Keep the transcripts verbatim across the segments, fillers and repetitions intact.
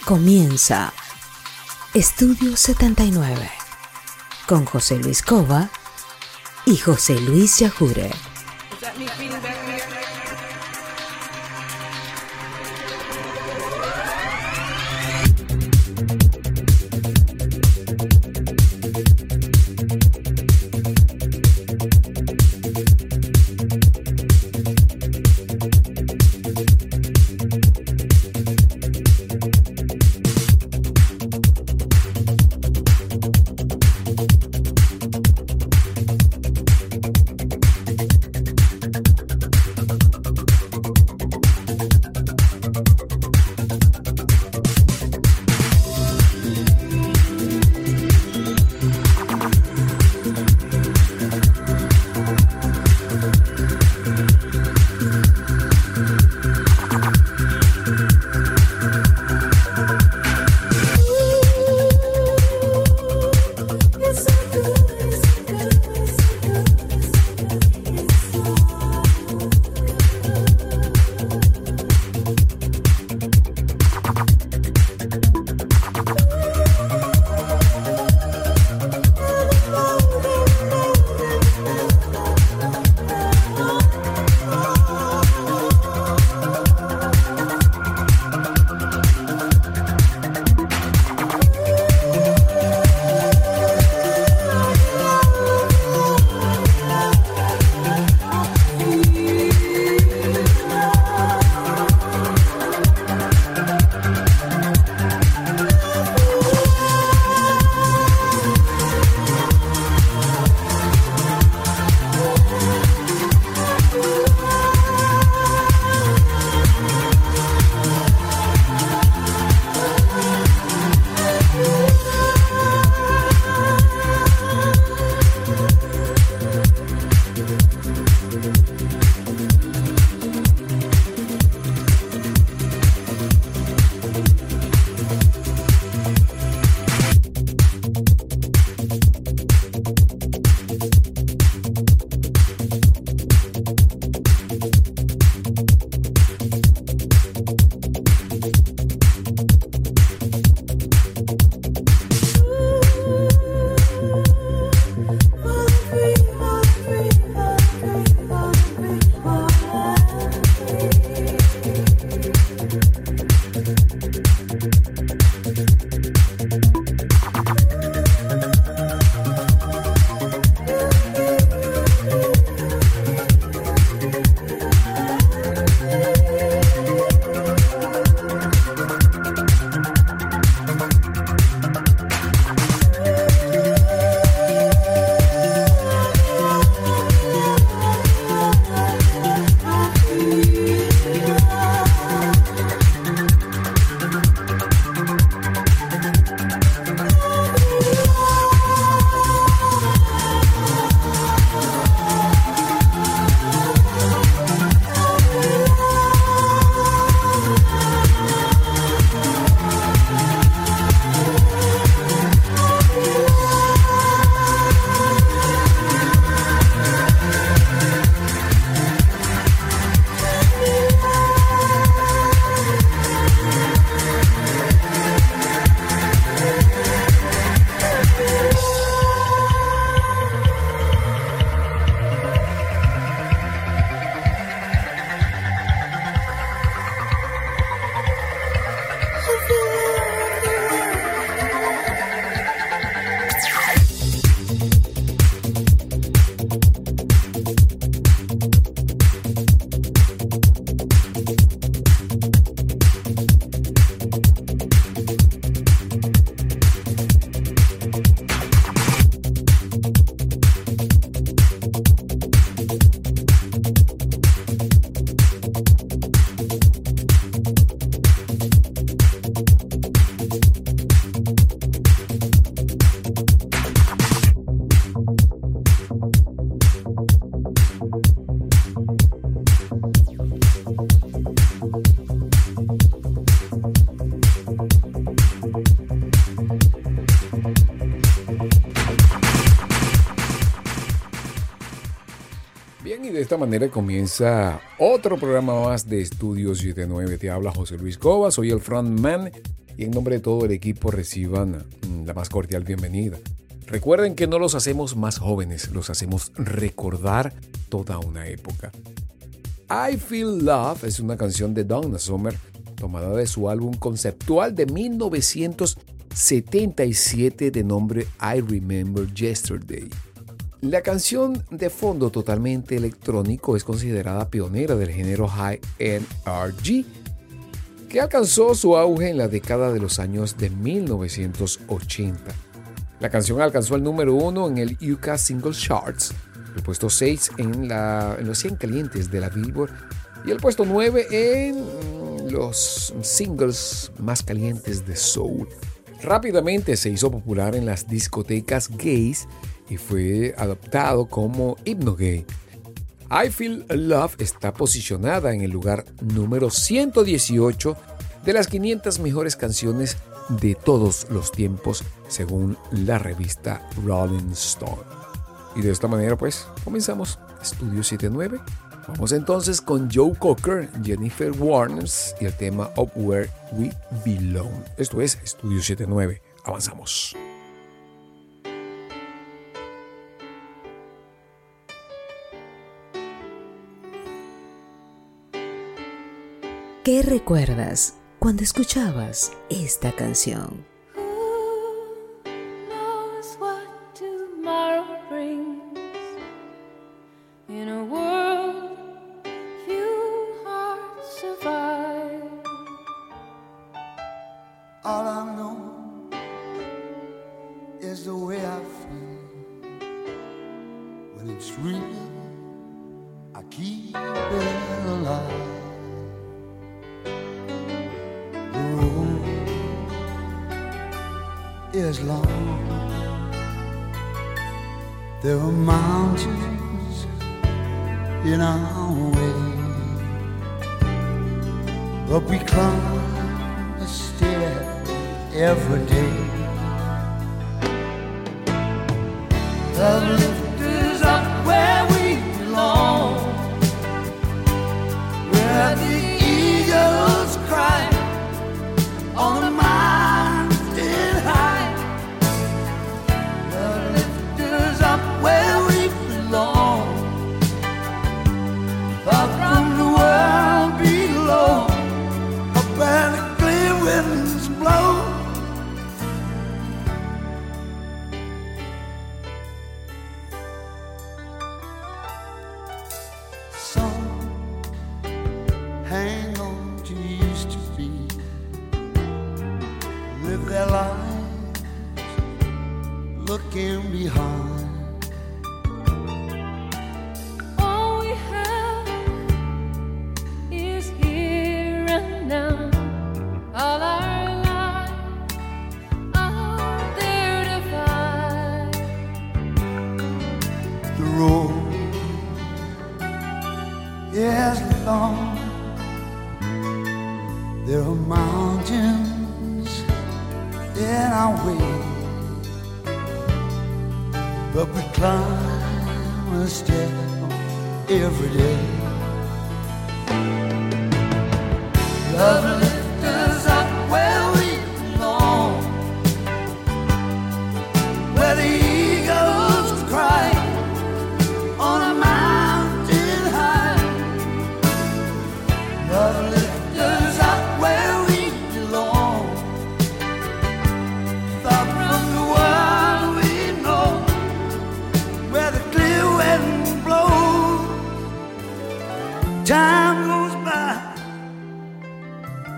Comienza Estudio setenta y nueve con José Luis Cova y José Luis Yajure. Bien, y de esta manera comienza otro programa más de Estudio setenta y nueve. Te habla José Luis Cova, soy el frontman y en nombre de todo el equipo reciban la más cordial bienvenida. Recuerden que no los hacemos más jóvenes, los hacemos recordar toda una época. I Feel Love es una canción de Donna Summer tomada de su álbum conceptual de mil novecientos setenta y siete de nombre I Remember Yesterday. La canción de fondo totalmente electrónico es considerada pionera del género High N R G, que alcanzó su auge en la década de los años de mil novecientos ochenta. La canción alcanzó el número uno en el U K Singles Charts, el puesto seis en, la, en los cien calientes de la Billboard y el puesto nueve en los singles más calientes de soul. Rápidamente se hizo popular en las discotecas gays y fue adoptado como himno gay. I Feel Love está posicionada en el lugar número ciento dieciocho de las quinientas mejores canciones de todos los tiempos según la revista Rolling Stone. Y de esta manera pues comenzamos Estudio setenta y nueve. Vamos entonces con Joe Cocker, Jennifer Warnes y el tema Up Where We Belong. Esto es Estudio setenta y nueve. Avanzamos. ¿Qué recuerdas cuando escuchabas esta canción? All I know is the way I feel. When it's real, I keep it alive. The road is long. There are mountains in our way, but we climb a stair every day. Love lifts us up where we belong, where the eagles cry on the mountain high. Love lifts us up where we belong, far from the world below, up where the clear winds blow. Hang on to used to be, live their lives looking behind. All we have is here and now. All our lives are there to find. The road is long. There are mountains in our way, but we climb a step every day. Love lifts us up where we belong, where the eagles cry on a mountain high. Love lifts time goes by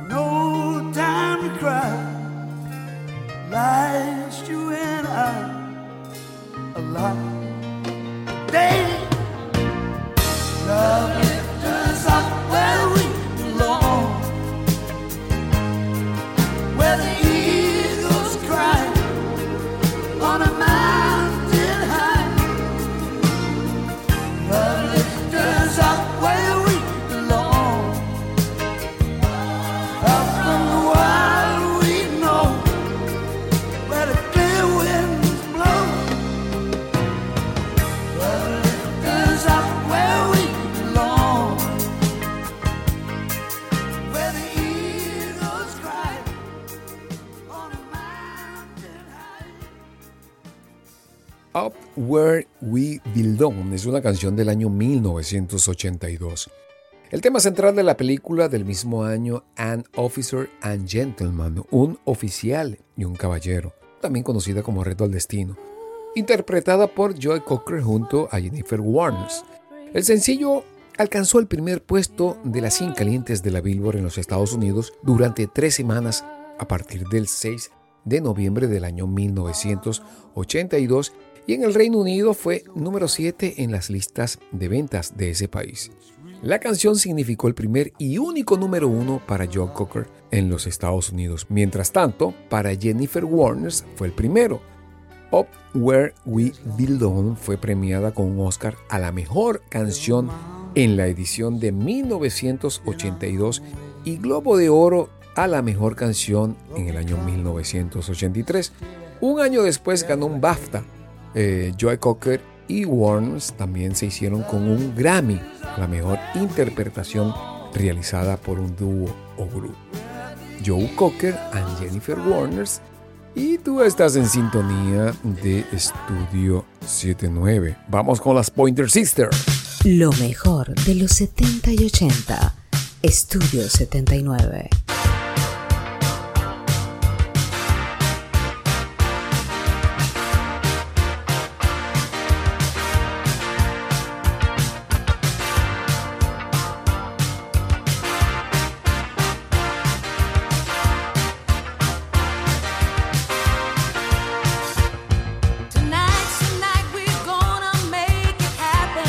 Up Where We Belong es una canción del año mil novecientos ochenta y dos. El tema central de la película del mismo año, An Officer and Gentleman, un oficial y un caballero, también conocida como Reto al Destino, interpretada por Joe Cocker junto a Jennifer Warnes. El sencillo alcanzó el primer puesto de las cien calientes de la Billboard en los Estados Unidos durante tres semanas a partir del seis de noviembre del año mil novecientos ochenta y dos, y en el Reino Unido fue número siete en las listas de ventas de ese país. La canción significó el primer y único número uno para Joe Cocker en los Estados Unidos. Mientras tanto, para Jennifer Warnes fue el primero. Up Where We Belong fue premiada con un Oscar a la mejor canción en la edición de mil novecientos ochenta y dos y Globo de Oro a la mejor canción en el año mil novecientos ochenta y tres. Un año después ganó un BAFTA. Eh, Joe Cocker y Warnes también se hicieron con un Grammy a la mejor interpretación realizada por un dúo o grupo. Joe Cocker and Jennifer Warnes, y tú estás en sintonía de Estudio setenta y nueve. Vamos con las Pointer Sisters. Lo mejor de los setenta y ochenta. Estudio setenta y nueve.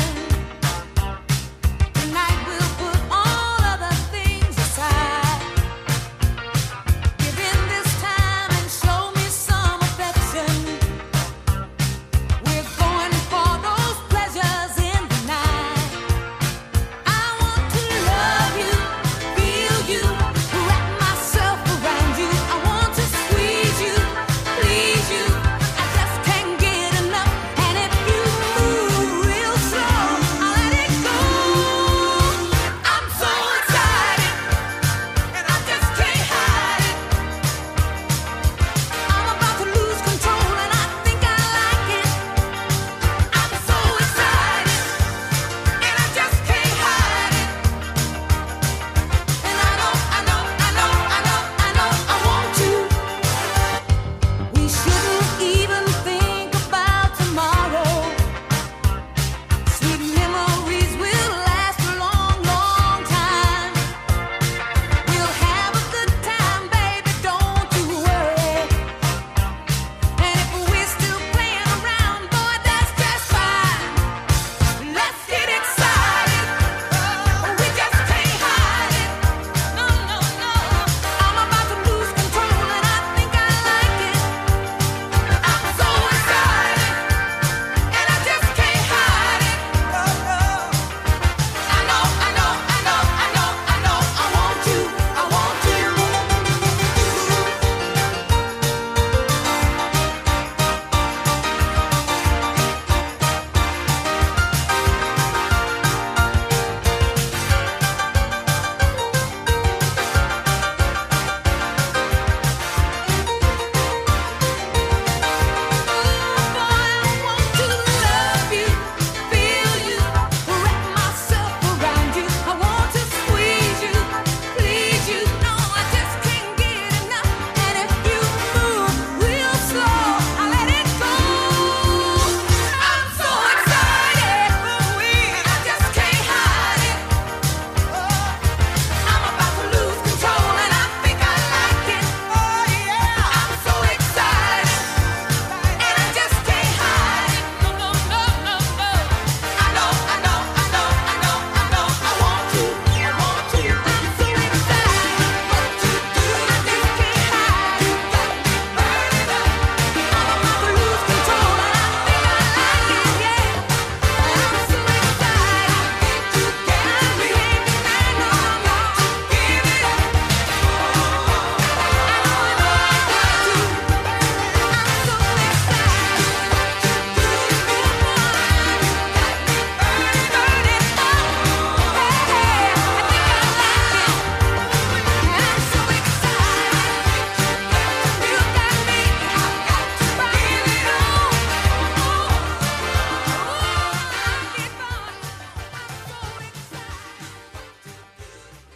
Tonight we'll put all other things aside.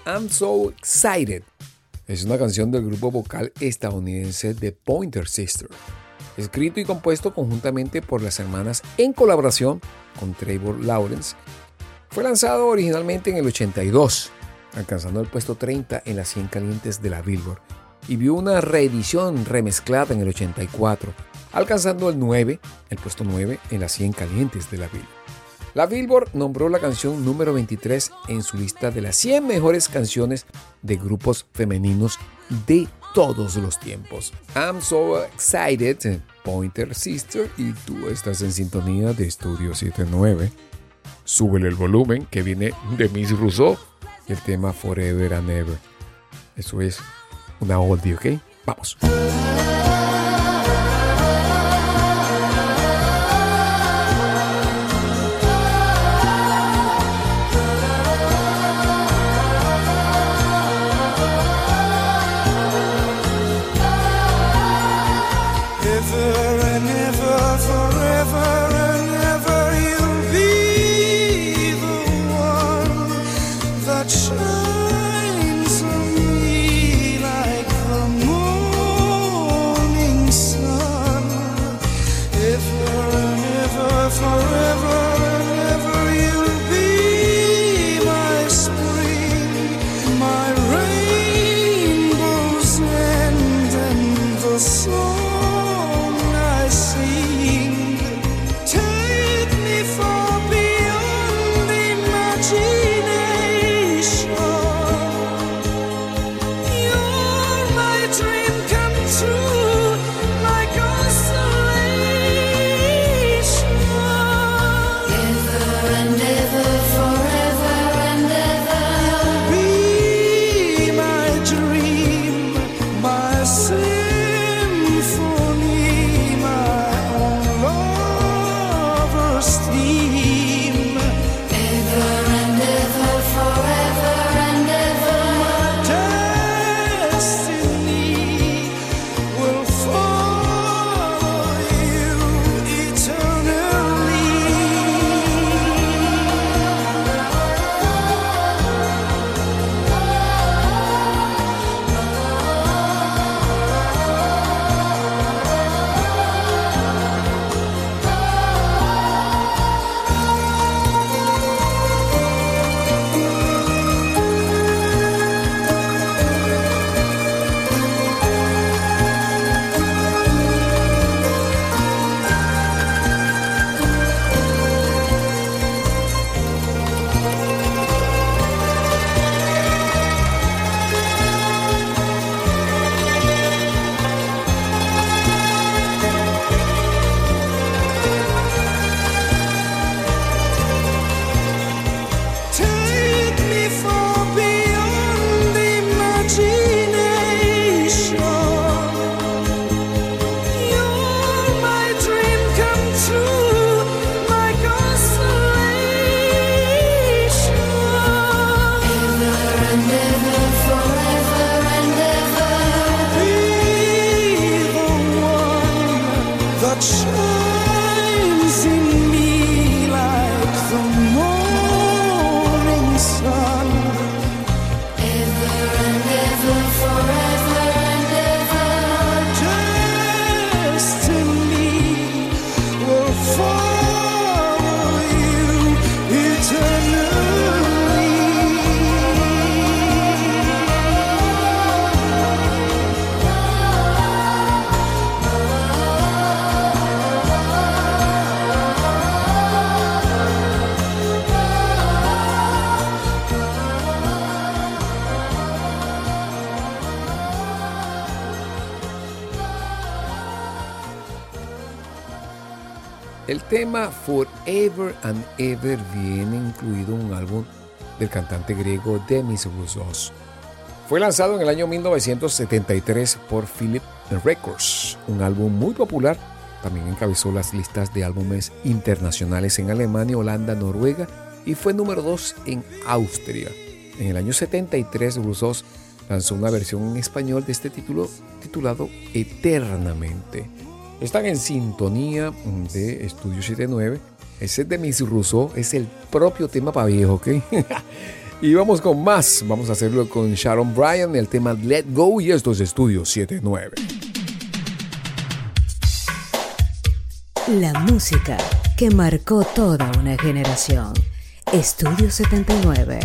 I'm So Excited. Es una canción del grupo vocal estadounidense The Pointer Sisters, escrito y compuesto conjuntamente por las hermanas en colaboración con Trevor Lawrence. Fue lanzado originalmente en el ochenta y dos, alcanzando el puesto treinta en las cien calientes de la Billboard, y vio una reedición remezclada en el ochenta y cuatro, alcanzando el nueve, el puesto nueve en las cien calientes de la Billboard. La Billboard nombró la canción número veintitrés en su lista de las cien mejores canciones de grupos femeninos de todos los tiempos. I'm So Excited, Pointer Sister, y tú estás en sintonía de Estudio setenta y nueve. Súbele el volumen, que viene de Miss Rousseau y el tema Forever and Ever. Eso es una oldie, ¿ok? Vamos. Shines on me like the morning El tema Forever and Ever viene incluido en un álbum del cantante griego Demis Roussos. Fue lanzado en el año mil novecientos setenta y tres por Philip Records, un álbum muy popular. También encabezó las listas de álbumes internacionales en Alemania, Holanda, Noruega y fue número dos en Austria. En el año setenta y tres, Roussos lanzó una versión en español de este título titulado Eternamente. Están en sintonía de Estudio setenta y nueve. Ese de Miss Rousseau es el propio tema para viejo, ¿ok? Y vamos con más. Vamos a hacerlo con Sharon Bryan, el tema Let Go, y estos estudios setenta y nueve. La música que marcó toda una generación. Estudio setenta y nueve.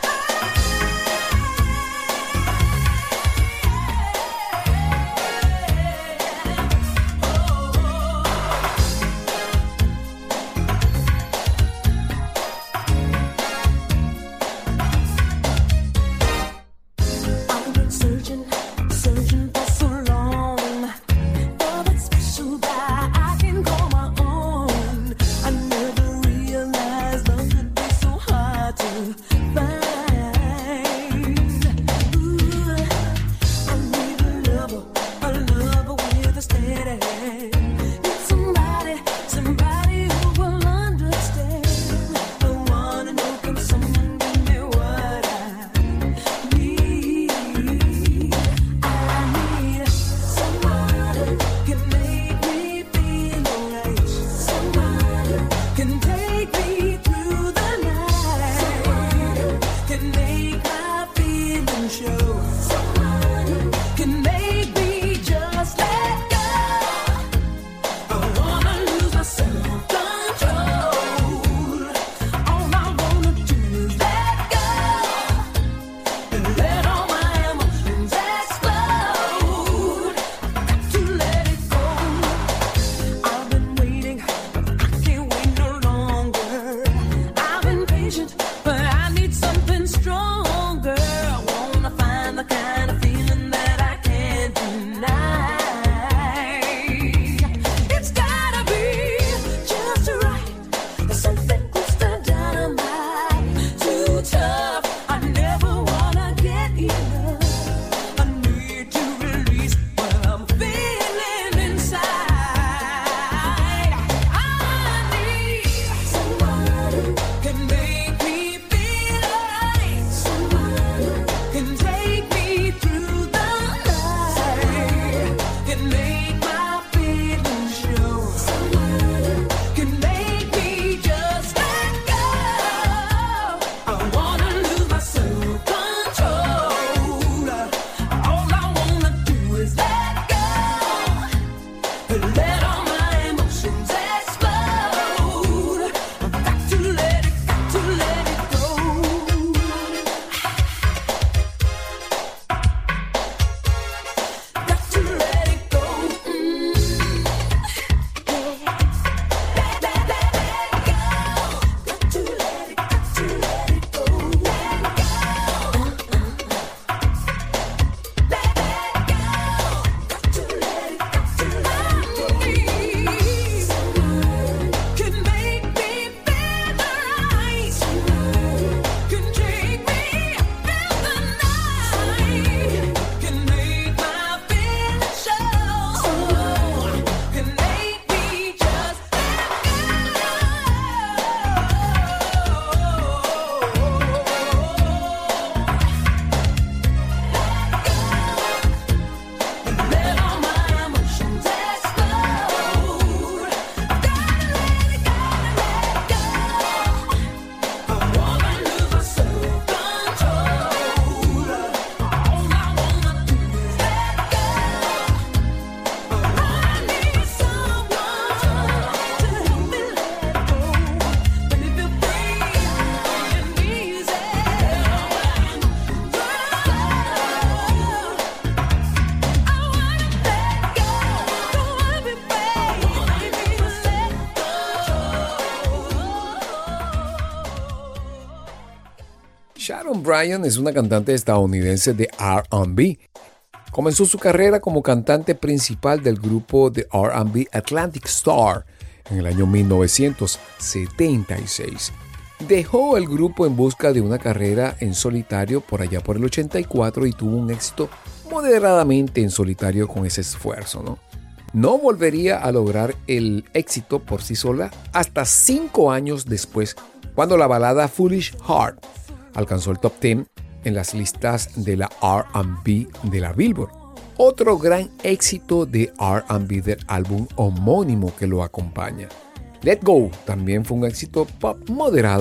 Sharon Bryan es una cantante estadounidense de R and B. Comenzó su carrera como cantante principal del grupo de R and B Atlantic Starr en el año mil novecientos setenta y seis. Dejó el grupo en busca de una carrera en solitario por allá por el ochenta y cuatro y tuvo un éxito moderadamente en solitario con ese esfuerzo, ¿no? No volvería a lograr el éxito por sí sola hasta cinco años después, cuando la balada Foolish Heart alcanzó el top diez en las listas de la R and B de la Billboard. Otro gran éxito de R and B del álbum homónimo que lo acompaña. Let Go también fue un éxito pop moderado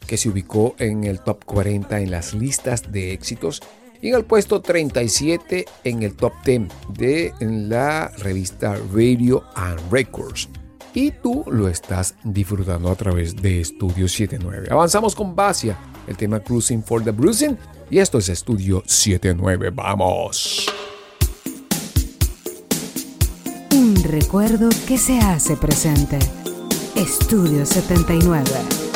que se ubicó en el top cuarenta en las listas de éxitos y en el puesto treinta y siete en el top diez de la revista Radio and Records. Y tú lo estás disfrutando a través de Estudio setenta y nueve. Avanzamos con Basia, el tema Cruising for the Bruising, y esto es Estudio setenta y nueve. ¡Vamos! Un recuerdo que se hace presente. Estudio setenta y nueve.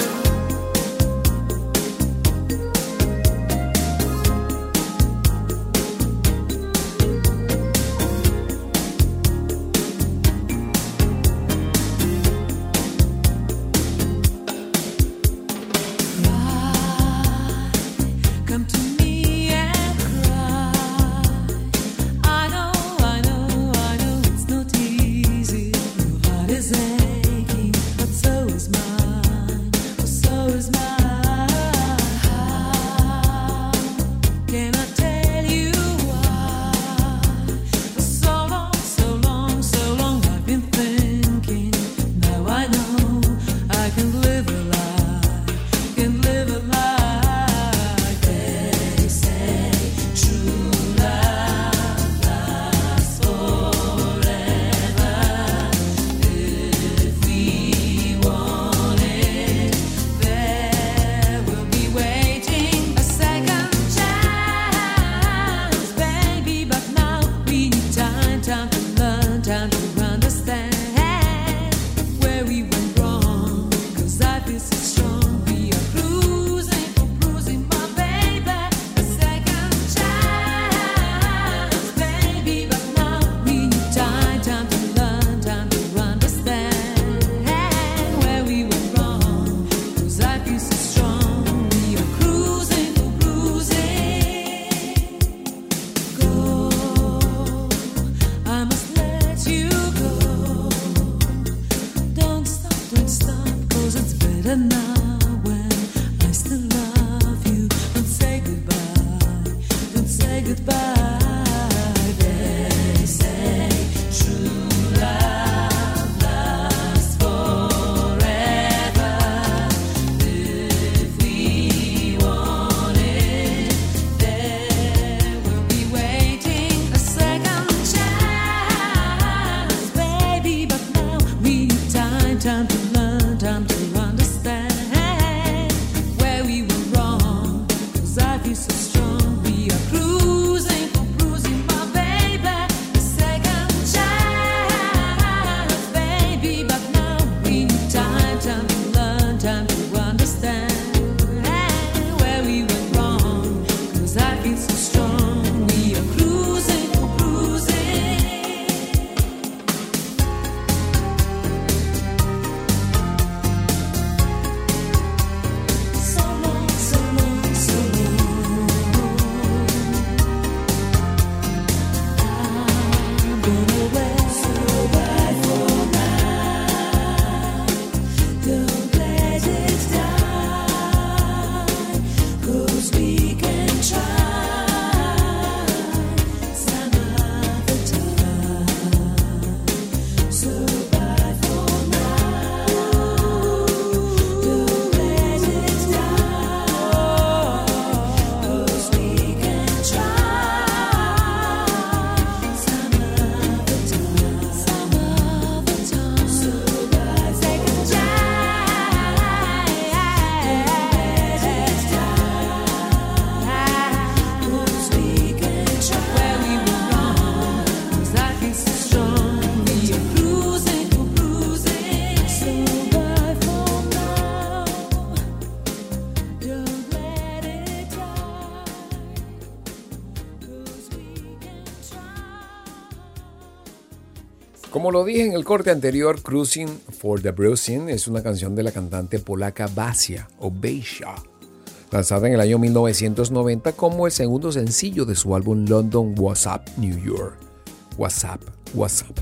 Como lo dije en el corte anterior, Cruising for the Bruising es una canción de la cantante polaca Basia o Basia, lanzada en el año mil novecientos noventa como el segundo sencillo de su álbum London WhatsApp New York. WhatsApp, WhatsApp.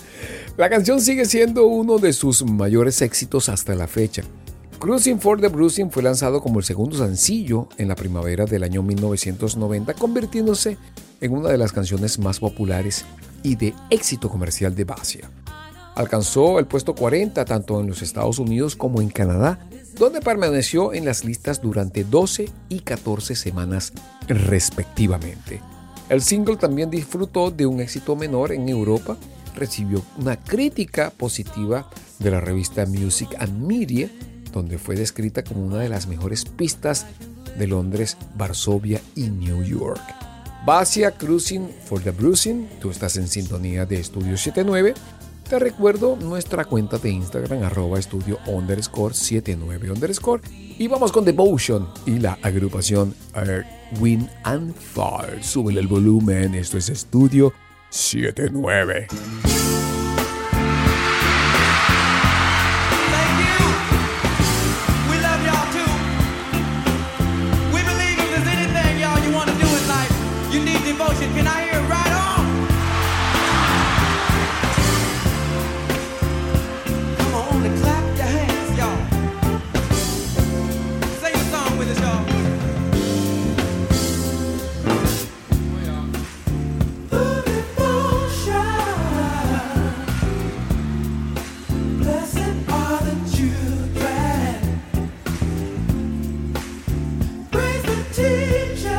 La canción sigue siendo uno de sus mayores éxitos hasta la fecha. Cruising for the Bruising fue lanzado como el segundo sencillo en la primavera del año mil novecientos noventa, convirtiéndose en una de las canciones más populares y de éxito comercial de Basia. Alcanzó el puesto cuarenta tanto en los Estados Unidos como en Canadá donde permaneció en las listas durante doce y catorce semanas respectivamente. El single también disfrutó de un éxito menor en Europa, recibió una crítica positiva de la revista Music and Media, donde fue descrita como una de las mejores pistas de Londres, Varsovia y New York. Basia Cruising for the Bruising, tú estás en sintonía de Estudio setenta y nueve. Te recuerdo nuestra cuenta de Instagram, arroba estudio underscore setenta y nueve underscore. Y vamos con Devotion y la agrupación Earth, Wind and Fire. Súbele el volumen, esto es Estudio setenta y nueve. Devotion, can I hear it right on? Come on, only clap your hands, y'all. Sing a song with us, y'all. The devotion, blessed are the children. Praise the teacher.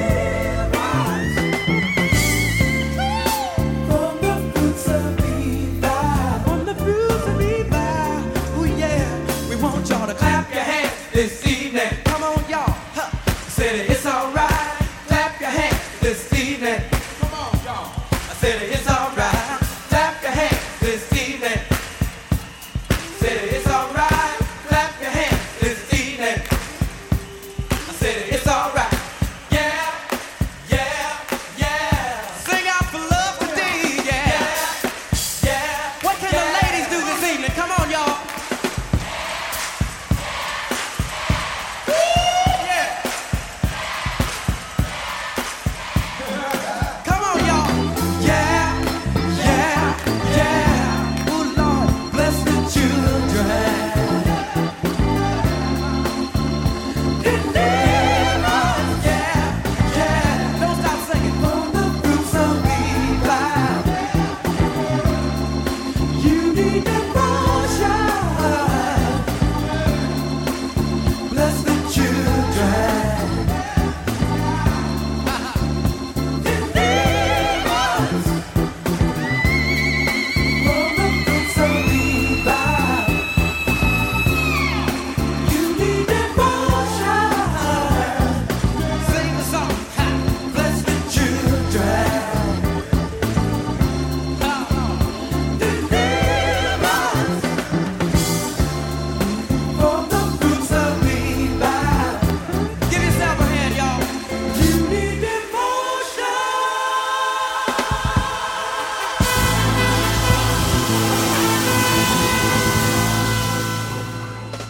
Be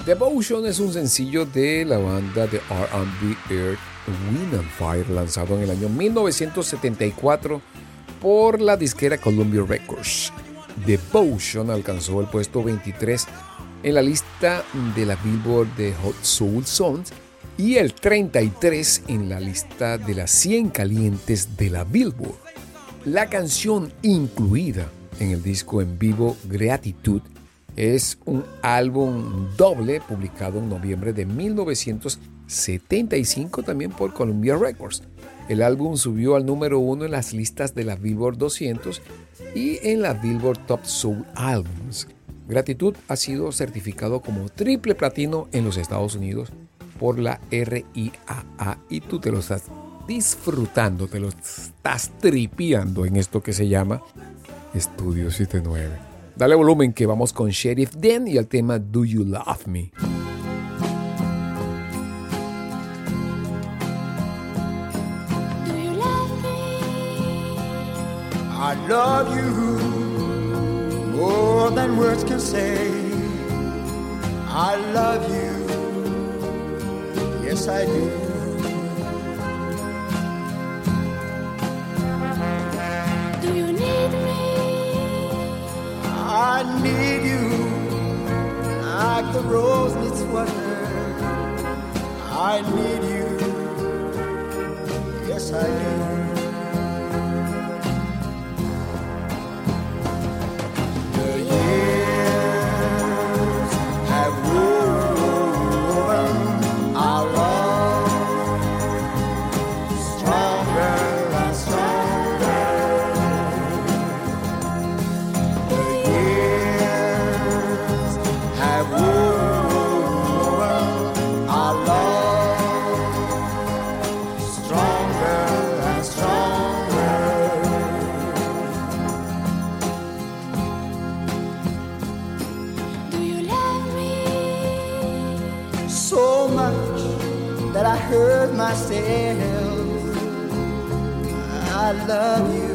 Devotion es un sencillo de la banda de R and B Earth, Wind and Fire, lanzado en el año mil novecientos setenta y cuatro por la disquera Columbia Records. Devotion alcanzó el puesto veintitrés en la lista de la Billboard de Hot Soul Songs y el treinta y tres en la lista de las cien calientes de la Billboard. La canción incluida en el disco en vivo Gratitude es un álbum doble publicado en noviembre de mil novecientos setenta y cinco también por Columbia Records. El álbum subió al número uno en las listas de la Billboard doscientos y en la Billboard Top Soul Albums. Gratitud ha sido certificado como triple platino en los Estados Unidos por la R I A A y tú te lo estás disfrutando, te lo estás tripeando en esto que se llama Estudio setenta y nueve. Dale volumen que vamos con Sheriff Dan y el tema Do You Love Me. I love you more than words can say. I love you, yes I do. Do you need me? I need you like the rose needs water. I need you, yes I do. Hurt myself. I love you,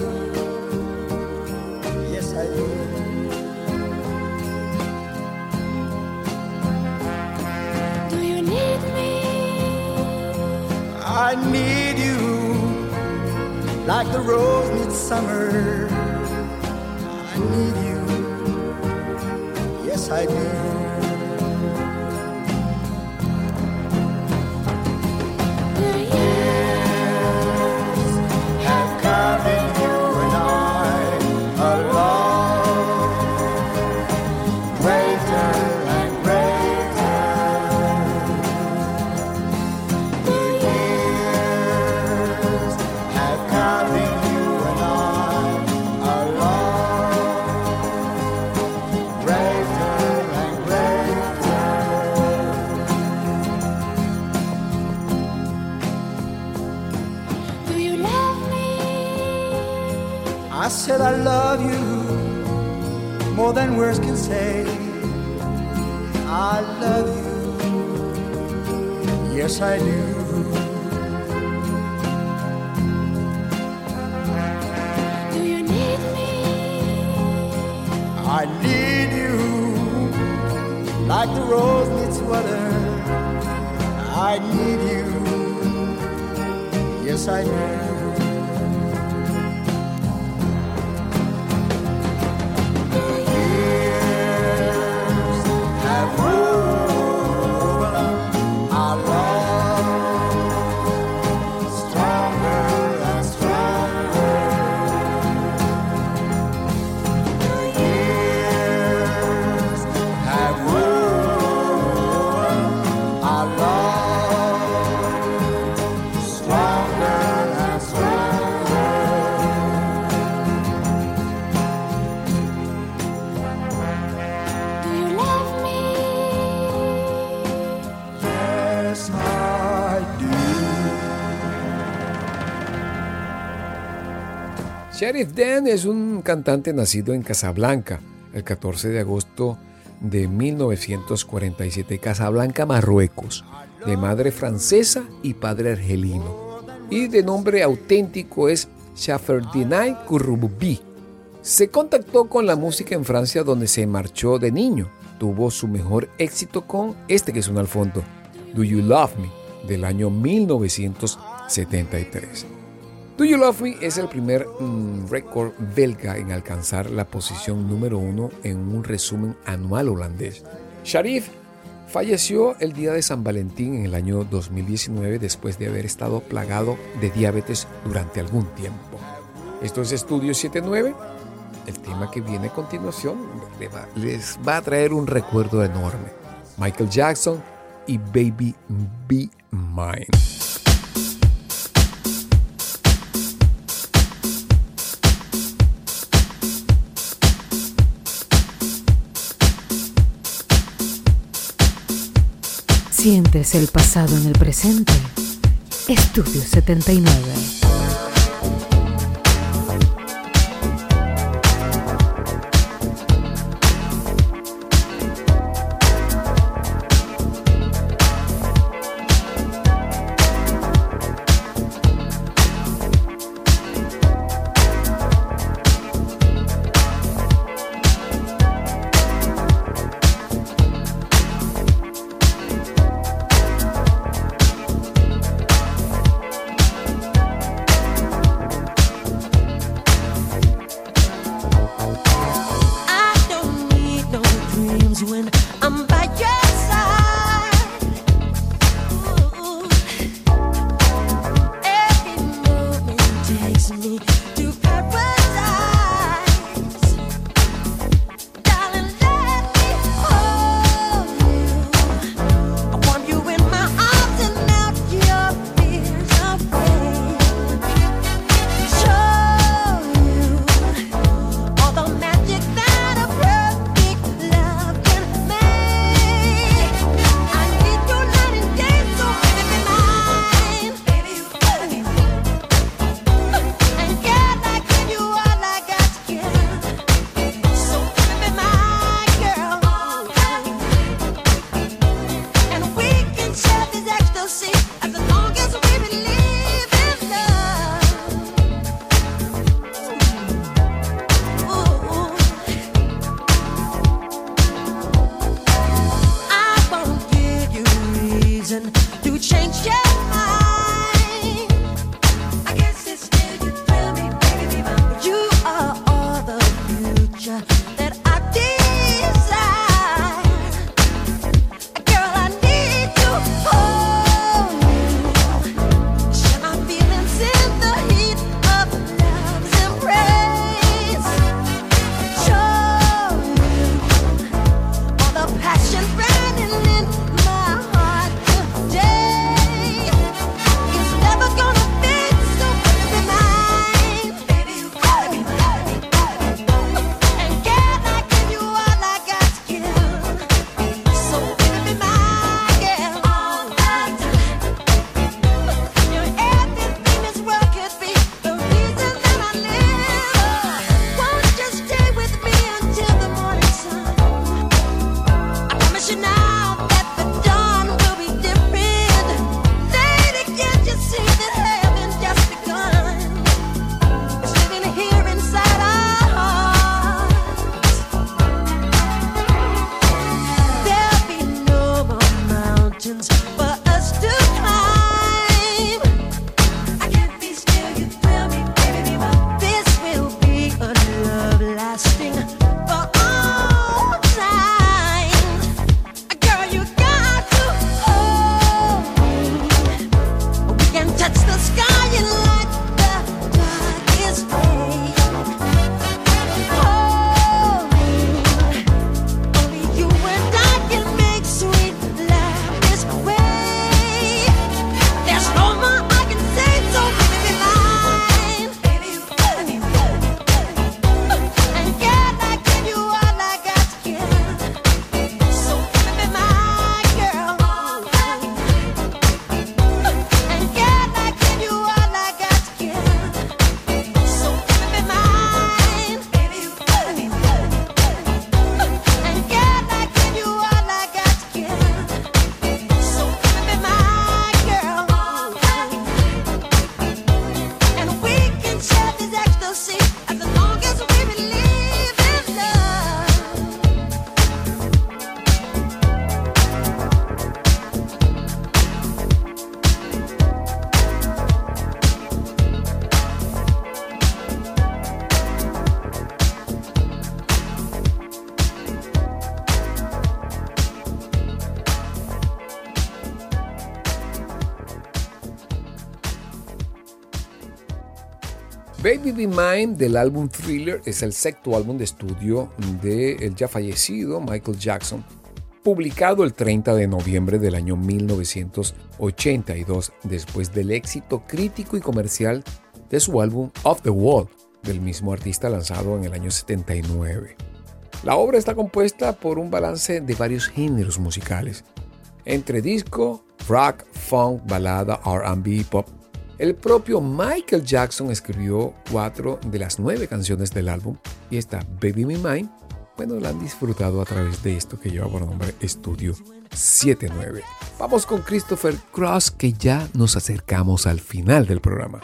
yes I do. Do you need me? I need you like the rose needs summer. I need you, yes I do. I said I love you more than words can say. I love you, yes I do. Do you need me? I need you like the rose needs water. I need you, yes I do. Sheriff Dan es un cantante nacido en Casablanca el catorce de agosto de mil novecientos cuarenta y siete, Casablanca, Marruecos, de madre francesa y padre argelino, y de nombre auténtico es Chaferdinay Kouroubi. Se contactó con la música en Francia, donde se marchó de niño. tuvo su mejor éxito con este que suena al fondo, Do You Love Me, del año mil novecientos setenta y tres. Do You Love Me es el primer mm, récord belga en alcanzar la posición número uno en un resumen anual holandés. Sharif falleció el día de San Valentín en el año dos mil diecinueve después de haber estado plagado de diabetes durante algún tiempo. Esto es Estudio setenta y nueve. El tema que viene a continuación les va a traer un recuerdo enorme. Michael Jackson y Baby Be Mine. ¿Sientes el pasado en el presente? Estudio setenta y nueve. And get Baby Be Mine del álbum Thriller es el sexto álbum de estudio del ya fallecido Michael Jackson, publicado el treinta de noviembre del año mil novecientos ochenta y dos, después del éxito crítico y comercial de su álbum Off the Wall, del mismo artista, lanzado en el año setenta y nueve. La obra está compuesta por un balance de varios géneros musicales, entre disco, rock, funk, balada, R and B, pop. El propio Michael Jackson escribió cuatro de las nueve canciones del álbum, y esta Baby Be Mine, bueno, la han disfrutado a través de esto que lleva por nombre Estudio setenta y nueve. Vamos con Christopher Cross, que ya nos acercamos al final del programa.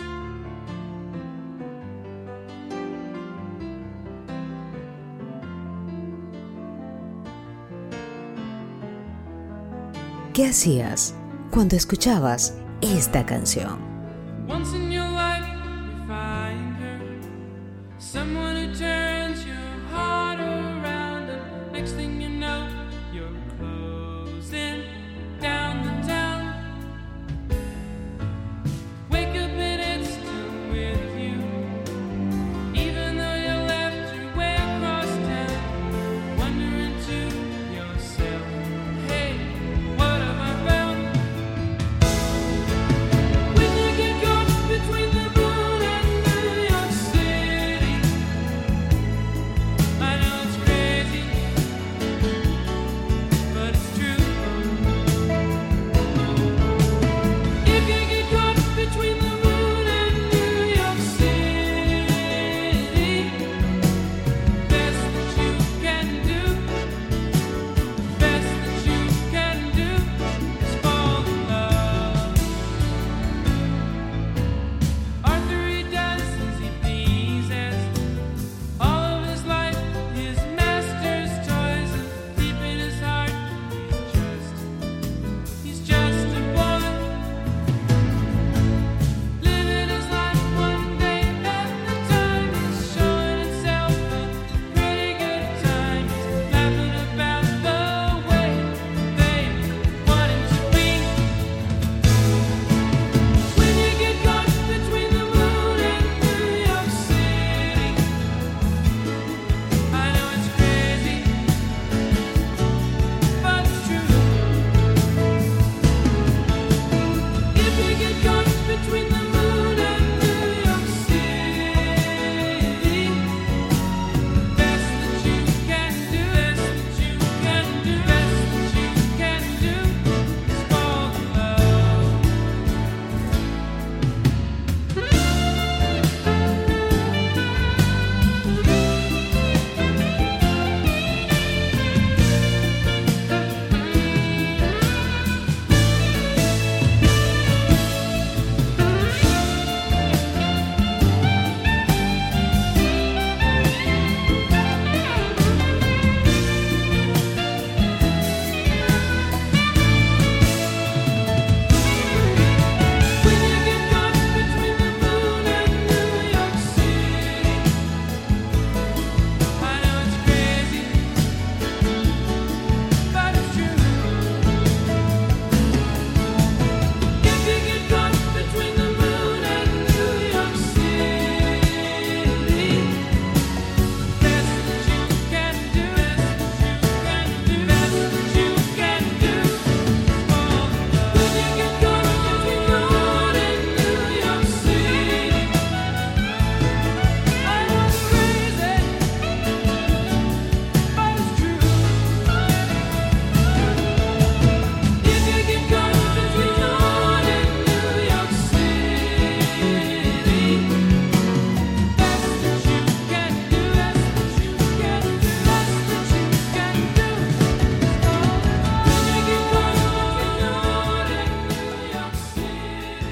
¿Qué hacías cuando escuchabas esta canción? Once in your life you find her, someone who turns your heart around, and next thing you know you're closing down the town. Wake up and it's still with you, even though you left your way across town, wondering to yourself, hey, what have I found? When you get caught between the moon and New York City, I know it's crazy, but it's true. If you get caught between the moon and New York City, best that you can do, best that you can do is fall in love. Arthur, he does as he pleases. All of his life, his master's toys, and deep in his heart, he's just, he's just a boy. Living his life one day at a time. He's showing himself a pretty good time. He's laughing about the way they want him to be. When you get caught between the moon and New York City, I know it's crazy, but it's true. If you get caught between the moon and New York City, best that you can do, best that you can do, best that you can do is fall in love. When you get caught between the moon and New York City, I know it's crazy, but it's true. If you get caught between the moon and New York City, best that you can do, best that you can do, best that you can do is fall in love. When you get caught between the moon and New York City, I know it's crazy, but it's true. If you get caught between the moon and New York City, best that you can do, best that you can do, best that you can do is fall in love. When you get caught between the moon and New York City.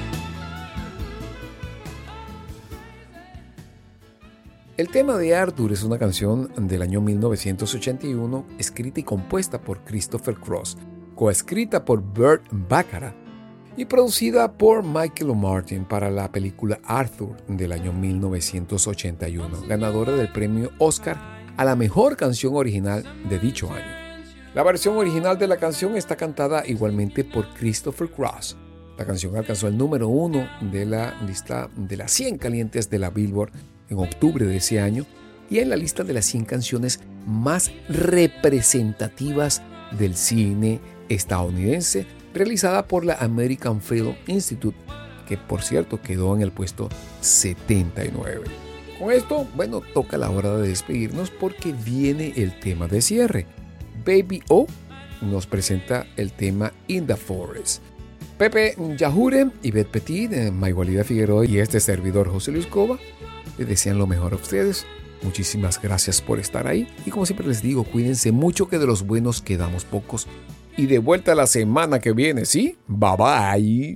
El tema de Arthur es una canción del año mil novecientos ochenta y uno, escrita y compuesta por Christopher Cross, coescrita por Burt Bacharach y producida por Michael O'Martin para la película Arthur del año mil novecientos ochenta y uno, ganadora del premio Oscar a la mejor canción original de dicho año. La versión original de la canción está cantada igualmente por Christopher Cross. La canción alcanzó el número uno de la lista de las cien calientes de la Billboard en octubre de ese año y en la lista de las cien canciones más representativas del cine estadounidense, realizada por la American Film Institute, que por cierto quedó en el puesto setenta y nueve. Con esto, bueno, toca la hora de despedirnos porque viene el tema de cierre. Baby O nos presenta el tema In the Forest. Pepe Yajure, Ivette Petit, Maigualida Figueroa y este servidor José Luis Cova les desean lo mejor a ustedes. Muchísimas gracias por estar ahí y como siempre les digo, cuídense mucho que de los buenos quedamos pocos. Y de vuelta la semana que viene, ¿sí? Bye bye.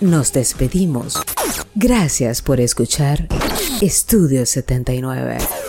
nos despedimos. Gracias por escuchar Estudio setenta y nueve.